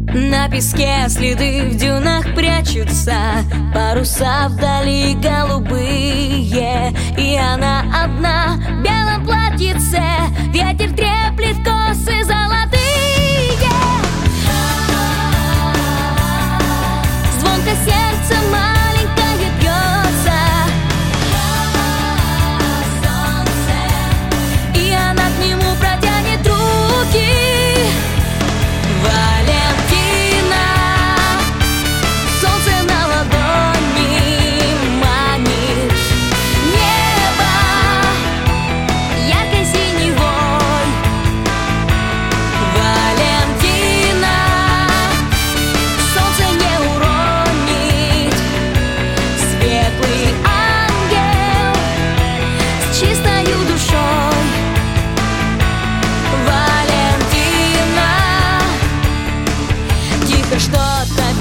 На песке следы в дюнах прячутся, паруса вдали голубые, и она одна в белом платьице. Ветер треплет косы золотые. Звонко сердце маленькое бьется, и она к нему протянет руки. Что-то